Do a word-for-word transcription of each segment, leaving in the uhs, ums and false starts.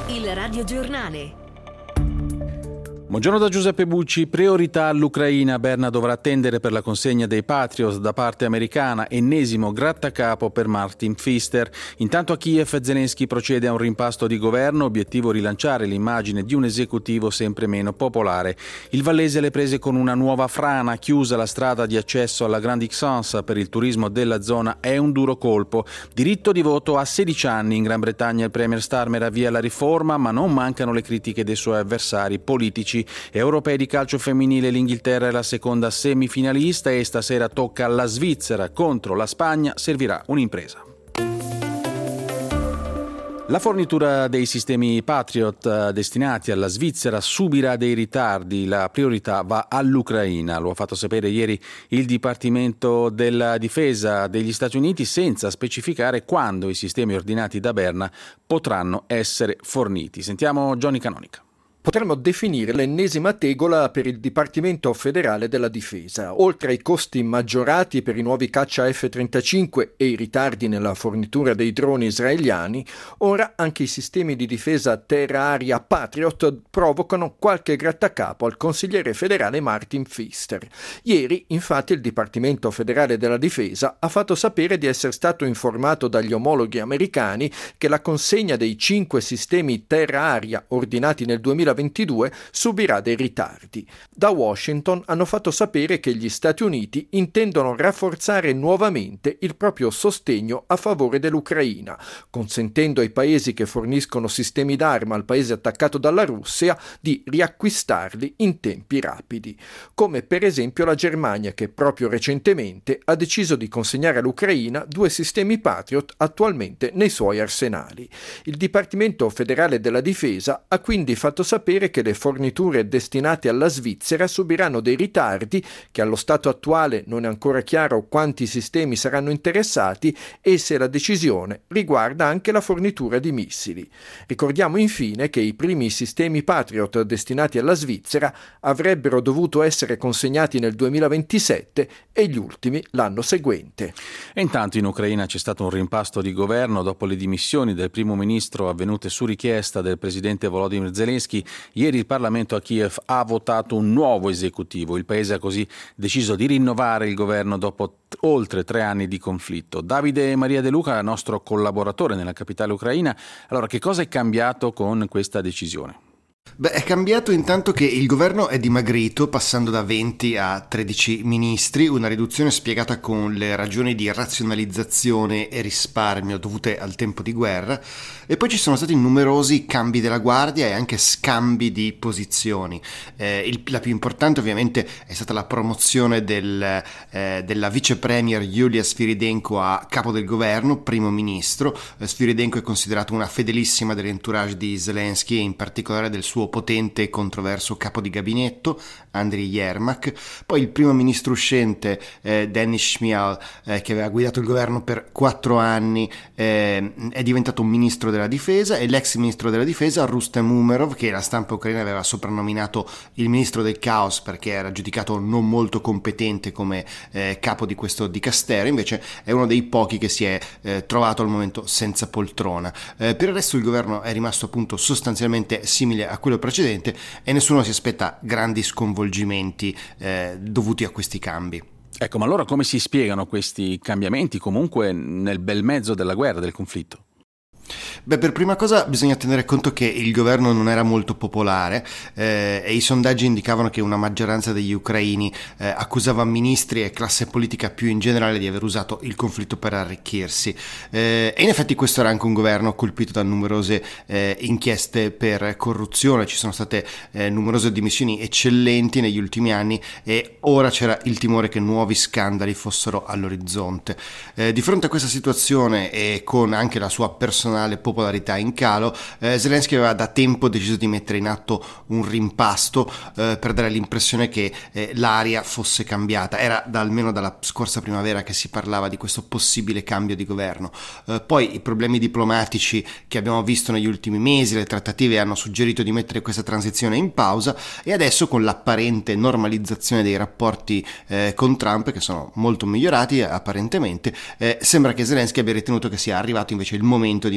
Il radiogiornale. Buongiorno da Giuseppe Bucci. Priorità all'Ucraina. Berna dovrà attendere per la consegna dei Patriot da parte americana. Ennesimo grattacapo per Martin Pfister. Intanto a Kiev Zelensky procede a un rimpasto di governo, obiettivo rilanciare l'immagine di un esecutivo sempre meno popolare. Il Vallese alle prese con una nuova frana, chiusa la strada di accesso alla Grande Xansa per il turismo della zona, è un duro colpo. Diritto di voto a sedici anni. In Gran Bretagna il premier Starmer avvia la riforma, ma non mancano le critiche dei suoi avversari politici. Europei di calcio femminile, l'Inghilterra è la seconda semifinalista e stasera tocca alla Svizzera contro la Spagna, servirà un'impresa. La fornitura dei sistemi Patriot destinati alla Svizzera subirà dei ritardi, la priorità va all'Ucraina, lo ha fatto sapere ieri il Dipartimento della Difesa degli Stati Uniti senza specificare quando i sistemi ordinati da Berna potranno essere forniti. Sentiamo Johnny Canonica. Potremmo definire l'ennesima tegola per il Dipartimento federale della Difesa. Oltre ai costi maggiorati per i nuovi caccia F trentacinque e i ritardi nella fornitura dei droni israeliani, ora anche i sistemi di difesa terra-aria Patriot provocano qualche grattacapo al consigliere federale Martin Pfister. Ieri, infatti, il Dipartimento federale della Difesa ha fatto sapere di essere stato informato dagli omologhi americani che la consegna dei cinque sistemi terra-aria ordinati nel duemilaventidue subirà dei ritardi. Da Washington hanno fatto sapere che gli Stati Uniti intendono rafforzare nuovamente il proprio sostegno a favore dell'Ucraina, consentendo ai paesi che forniscono sistemi d'arma al paese attaccato dalla Russia di riacquistarli in tempi rapidi, come per esempio la Germania, che proprio recentemente ha deciso di consegnare all'Ucraina due sistemi Patriot attualmente nei suoi arsenali. Il Dipartimento federale della Difesa ha quindi fatto sapere che le forniture destinate alla Svizzera subiranno dei ritardi, che allo stato attuale non è ancora chiaro quanti sistemi saranno interessati e se la decisione riguarda anche la fornitura di missili. Ricordiamo infine che i primi sistemi Patriot destinati alla Svizzera avrebbero dovuto essere consegnati nel duemilaventisette e gli ultimi l'anno seguente. E intanto in Ucraina c'è stato un rimpasto di governo dopo le dimissioni del primo ministro avvenute su richiesta del presidente Volodymyr Zelensky. Ieri il Parlamento a Kiev ha votato un nuovo esecutivo. Il paese ha così deciso di rinnovare il governo dopo t- oltre tre anni di conflitto. Davide Maria De Luca, nostro collaboratore nella capitale ucraina. Allora, che cosa è cambiato con questa decisione? Beh, è cambiato intanto che il governo è dimagrito, passando da venti a tredici ministri, una riduzione spiegata con le ragioni di razionalizzazione e risparmio dovute al tempo di guerra, e poi ci sono stati numerosi cambi della guardia e anche scambi di posizioni. Eh, il, la più importante ovviamente è stata la promozione del, eh, della vice premier Yulia Sviridenko a capo del governo, primo ministro. Eh, Sviridenko è considerato una fedelissima dell'entourage di Zelensky e in particolare del suo potente e controverso capo di gabinetto Andriy Yermak. Poi il primo ministro uscente eh, Denis Shmyhal, eh, che aveva guidato il governo per quattro anni, eh, è diventato un ministro della difesa, e l'ex ministro della difesa Rustem Umerov, che la stampa ucraina aveva soprannominato il ministro del caos perché era giudicato non molto competente come eh, capo di questo dicastero, invece è uno dei pochi che si è eh, trovato al momento senza poltrona. Eh, per il resto il governo è rimasto appunto sostanzialmente simile a quello precedente e nessuno si aspetta grandi sconvolgimenti eh, dovuti a questi cambi. Ecco, ma allora come si spiegano questi cambiamenti comunque nel bel mezzo della guerra, del conflitto? Beh, per prima cosa bisogna tenere conto che il governo non era molto popolare eh, e i sondaggi indicavano che una maggioranza degli ucraini eh, accusava ministri e classe politica più in generale di aver usato il conflitto per arricchirsi, eh, e in effetti questo era anche un governo colpito da numerose eh, inchieste per corruzione. Ci sono state eh, numerose dimissioni eccellenti negli ultimi anni e ora c'era il timore che nuovi scandali fossero all'orizzonte. Eh, di fronte a questa situazione e con anche la sua personalità popolarità in calo, eh, Zelensky aveva da tempo deciso di mettere in atto un rimpasto eh, per dare l'impressione che eh, l'aria fosse cambiata. Era da, almeno dalla scorsa primavera che si parlava di questo possibile cambio di governo. Eh, poi i problemi diplomatici che abbiamo visto negli ultimi mesi, le trattative hanno suggerito di mettere questa transizione in pausa, e adesso con l'apparente normalizzazione dei rapporti eh, con Trump, che sono molto migliorati apparentemente, eh, sembra che Zelensky abbia ritenuto che sia arrivato invece il momento di mettere in atto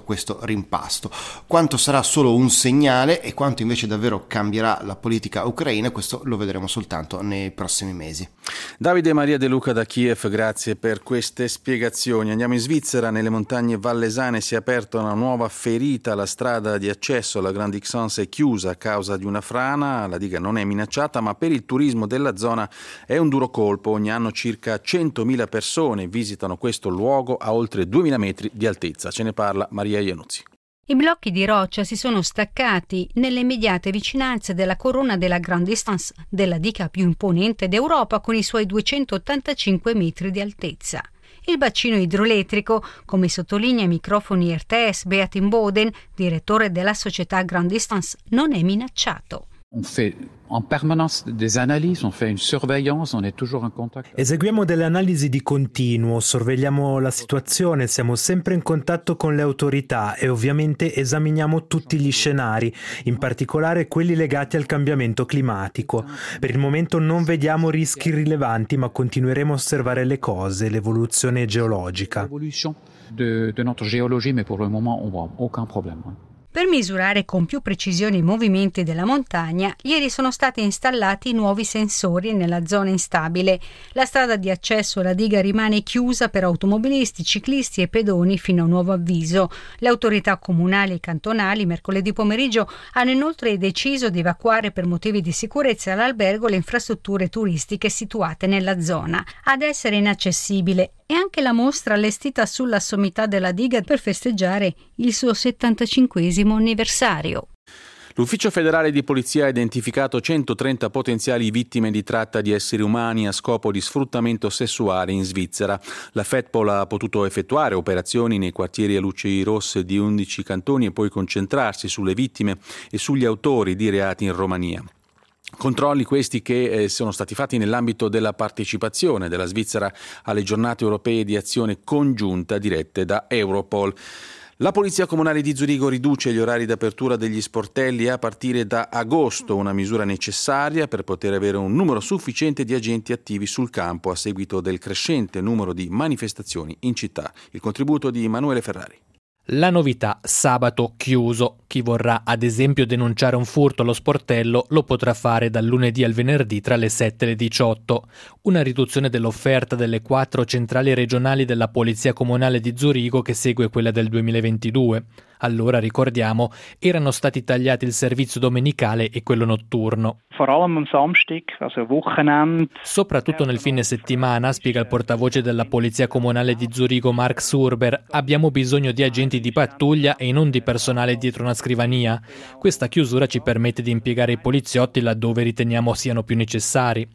aperto questo rimpasto. Quanto sarà solo un segnale e quanto invece davvero cambierà la politica ucraina, questo lo vedremo soltanto nei prossimi mesi. Davide Maria De Luca da Kiev, grazie per queste spiegazioni. Andiamo in Svizzera. Nelle montagne vallesane si è aperta una nuova ferita. La strada di accesso alla Grande Xanse è chiusa a causa di una frana. La diga non è minacciata, ma per il turismo della zona è un duro colpo. Ogni anno circa centomila persone visitano questo luogo a oltre duemila metri di altezza. Ce ne parla Maria Iannuzzi. I blocchi di roccia si sono staccati nelle immediate vicinanze della corona della Grande Distance, della diga più imponente d'Europa con i suoi duecentottantacinque metri di altezza. Il bacino idroelettrico, come sottolinea ai microfoni R T S Beatin Boden, direttore della società Grande Distance, non è minacciato. On fait en permanence des analyses, on fait une surveillance, on est toujours en contact. Eseguiamo delle analisi di continuo, sorvegliamo la situazione, siamo sempre in contatto con le autorità e ovviamente esaminiamo tutti gli scenari, in particolare quelli legati al cambiamento climatico. Per il momento non vediamo rischi rilevanti, ma continueremo a osservare le cose, l'evoluzione geologica. L'évolution de, de notre géologie, mais pour le moment on voit aucun problème. Per misurare con più precisione i movimenti della montagna, ieri sono stati installati nuovi sensori nella zona instabile. La strada di accesso alla diga rimane chiusa per automobilisti, ciclisti e pedoni fino a nuovo avviso. Le autorità comunali e cantonali mercoledì pomeriggio hanno inoltre deciso di evacuare per motivi di sicurezza all'albergo le infrastrutture turistiche situate nella zona. Ad essere inaccessibile e anche la mostra allestita sulla sommità della diga per festeggiare il suo settantacinquesimo anniversario. L'Ufficio federale di polizia ha identificato centotrenta potenziali vittime di tratta di esseri umani a scopo di sfruttamento sessuale in Svizzera. La FEDPOL ha potuto effettuare operazioni nei quartieri a luci rosse di undici cantoni e poi concentrarsi sulle vittime e sugli autori di reati in Romania. Controlli questi che eh, sono stati fatti nell'ambito della partecipazione della Svizzera alle giornate europee di azione congiunta dirette da Europol. La Polizia Comunale di Zurigo riduce gli orari d'apertura degli sportelli a partire da agosto, una misura necessaria per poter avere un numero sufficiente di agenti attivi sul campo a seguito del crescente numero di manifestazioni in città. Il contributo di Emanuele Ferrari. La novità: sabato chiuso. Chi vorrà ad esempio denunciare un furto allo sportello lo potrà fare dal lunedì al venerdì tra le sette e le diciotto. Una riduzione dell'offerta delle quattro centrali regionali della Polizia Comunale di Zurigo che segue quella del duemilaventidue. Allora, ricordiamo, erano stati tagliati il servizio domenicale e quello notturno. Vor allem am Samstag, also Wochenende. Soprattutto nel fine settimana, spiega il portavoce della Polizia Comunale di Zurigo Mark Surber, abbiamo bisogno di agenti di pattuglia e non di personale dietro una scrivania. Questa chiusura ci permette di impiegare i poliziotti laddove riteniamo siano più necessari.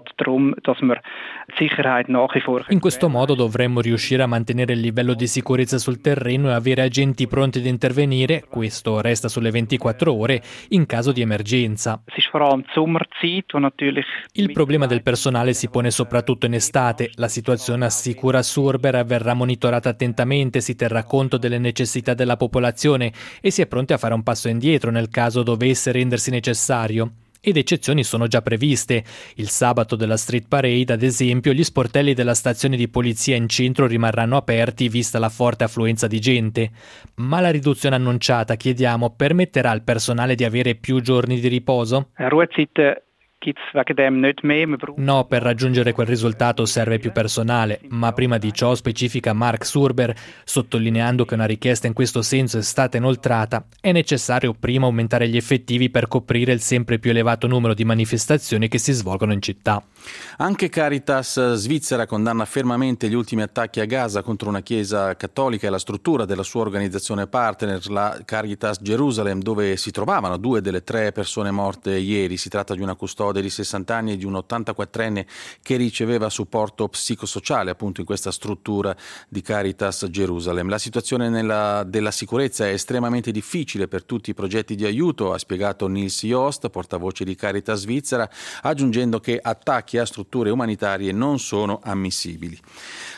In questo modo dovremmo riuscire a mantenere il livello di sicurezza sul terreno e avere agenti pronti ad intervenire, questo resta sulle ventiquattro ore, in caso di emergenza. Il problema del personale si pone soprattutto in estate. La situazione, assicura Surber, verrà monitorata attentamente, si terrà conto delle necessità della popolazione e si è pronti a fare un passo indietro nel caso dovesse rendersi necessario. Ed eccezioni sono già previste. Il sabato della Street Parade, ad esempio, gli sportelli della stazione di polizia in centro rimarranno aperti vista la forte affluenza di gente. Ma la riduzione annunciata, chiediamo, permetterà al personale di avere più giorni di riposo? No, per raggiungere quel risultato serve più personale, ma prima di ciò, specifica Mark Surber, sottolineando che una richiesta in questo senso è stata inoltrata, è necessario prima aumentare gli effettivi per coprire il sempre più elevato numero di manifestazioni che si svolgono in città. Anche Caritas Svizzera condanna fermamente gli ultimi attacchi a Gaza contro una chiesa cattolica e la struttura della sua organizzazione partner, la Caritas Gerusalem, dove si trovavano due delle tre persone morte ieri. Si tratta di una custodia di sessanta anni e di un ottantaquattrenne che riceveva supporto psicosociale appunto in questa struttura di Caritas Gerusalem. La situazione nella, della sicurezza è estremamente difficile per tutti i progetti di aiuto, ha spiegato Nils Jost, portavoce di Caritas Svizzera, aggiungendo che attacchi a strutture umanitarie non sono ammissibili.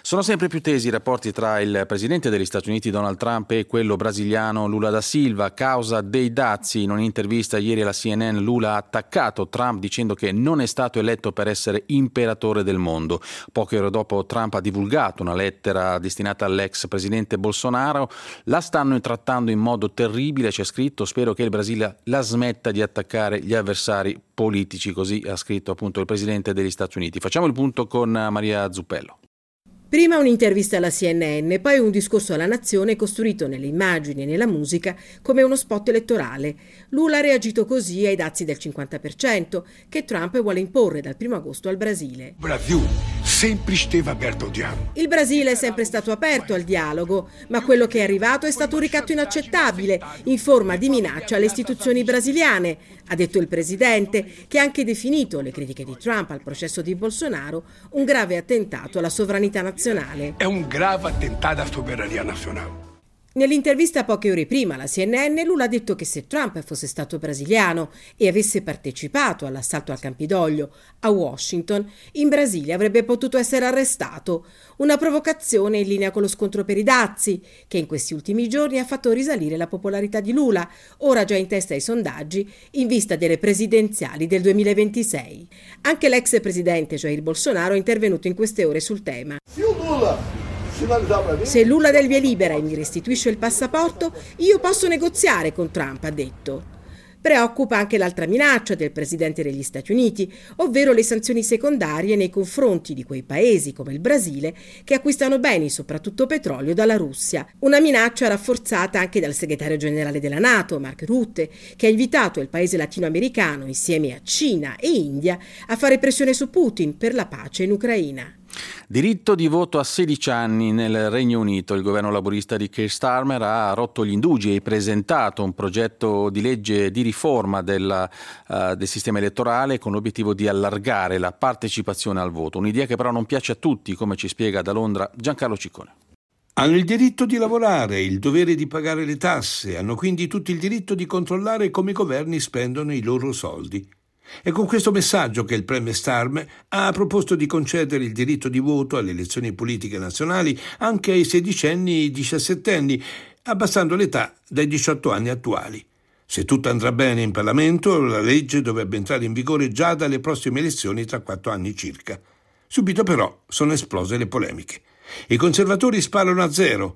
Sono sempre più tesi i rapporti tra il presidente degli Stati Uniti Donald Trump e quello brasiliano Lula da Silva a causa dei dazi. In un'intervista ieri alla C N N Lula ha attaccato Trump dicendo che non è stato eletto per essere imperatore del mondo. Poche ore dopo Trump ha divulgato una lettera destinata all'ex presidente Bolsonaro. La stanno trattando in modo terribile, c'è scritto, spero che il Brasile la smetta di attaccare gli avversari politici, così ha scritto appunto il presidente degli Stati Uniti. Facciamo il punto con Maria Zuppello. Prima un'intervista alla C N N, poi un discorso alla nazione costruito nelle immagini e nella musica come uno spot elettorale. Lula ha reagito così ai dazi del cinquanta per cento che Trump vuole imporre dal primo agosto al Brasile. Brasil sempre steve aperto al dialogo. Il Brasile è sempre stato aperto al dialogo, ma quello che è arrivato è stato un ricatto inaccettabile in forma di minaccia alle istituzioni brasiliane, ha detto il presidente, che ha anche definito le critiche di Trump al processo di Bolsonaro un grave attentato alla sovranità nazionale. È un grave attentato alla sovrania nazionale. Nell'intervista poche ore prima alla C N N, Lula ha detto che se Trump fosse stato brasiliano e avesse partecipato all'assalto al Campidoglio a Washington, in Brasile avrebbe potuto essere arrestato. Una provocazione in linea con lo scontro per i dazi, che in questi ultimi giorni ha fatto risalire la popolarità di Lula, ora già in testa ai sondaggi, in vista delle presidenziali del duemilaventisei. Anche l'ex presidente Jair Bolsonaro è intervenuto in queste ore sul tema. Se Lula del via libera e mi restituisce il passaporto, io posso negoziare con Trump, ha detto. Preoccupa anche l'altra minaccia del presidente degli Stati Uniti, ovvero le sanzioni secondarie nei confronti di quei paesi come il Brasile che acquistano beni, soprattutto petrolio, dalla Russia. Una minaccia rafforzata anche dal segretario generale della NATO, Mark Rutte, che ha invitato il paese latinoamericano, insieme a Cina e India, a fare pressione su Putin per la pace in Ucraina. Diritto di voto a sedici anni nel Regno Unito. Il governo laburista di Keir Starmer ha rotto gli indugi e presentato un progetto di legge di riforma della, uh, del sistema elettorale con l'obiettivo di allargare la partecipazione al voto. Un'idea che però non piace a tutti, come ci spiega da Londra Giancarlo Ciccone. Hanno il diritto di lavorare, il dovere di pagare le tasse, hanno quindi tutto il diritto di controllare come i governi spendono i loro soldi. È con questo messaggio che il premier Starmer ha proposto di concedere il diritto di voto alle elezioni politiche nazionali anche ai sedicenni e diciassettenni, abbassando l'età dai diciotto anni attuali. Se tutto andrà bene in Parlamento, la legge dovrebbe entrare in vigore già dalle prossime elezioni tra quattro anni circa. Subito però sono esplose le polemiche. I conservatori sparano a zero.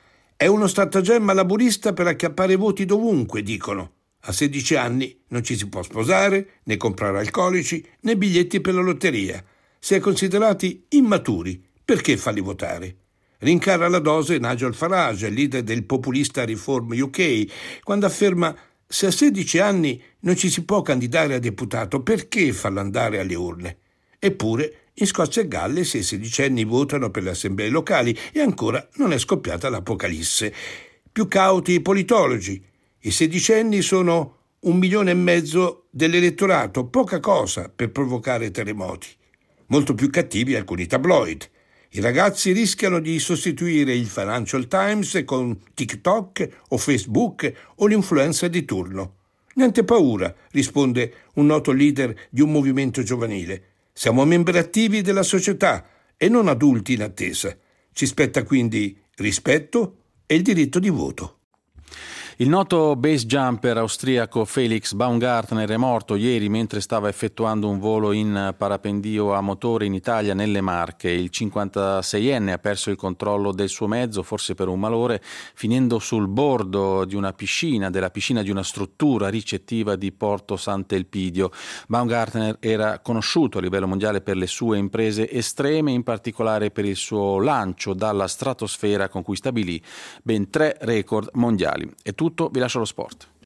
È uno stratagemma laburista per acchiappare voti dovunque, dicono. A sedici anni non ci si può sposare, né comprare alcolici, né biglietti per la lotteria. Si è considerati immaturi. Perché farli votare? Rincara la dose Nigel Farage, leader del populista Reform U K, quando afferma: se a sedici anni non ci si può candidare a deputato, perché farlo andare alle urne? Eppure in Scozia e Galles i sedicenni votano per le assemblee locali e ancora non è scoppiata l'apocalisse. Più cauti i politologi. I sedicenni sono un milione e mezzo dell'elettorato, poca cosa per provocare terremoti. Molto più cattivi alcuni tabloid. I ragazzi rischiano di sostituire il Financial Times con TikTok o Facebook o l'influencer di turno. Niente paura, risponde un noto leader di un movimento giovanile. Siamo membri attivi della società e non adulti in attesa. Ci spetta quindi rispetto e il diritto di voto. Il noto base jumper austriaco Felix Baumgartner è morto ieri mentre stava effettuando un volo in parapendio a motore in Italia nelle Marche. Il cinquantaseienne ha perso il controllo del suo mezzo, forse per un malore, finendo sul bordo di una piscina, della piscina di una struttura ricettiva di Porto Sant'Elpidio. Baumgartner era conosciuto a livello mondiale per le sue imprese estreme, in particolare per il suo lancio dalla stratosfera con cui stabilì ben tre record mondiali. È tutto, vi lascio lo sport.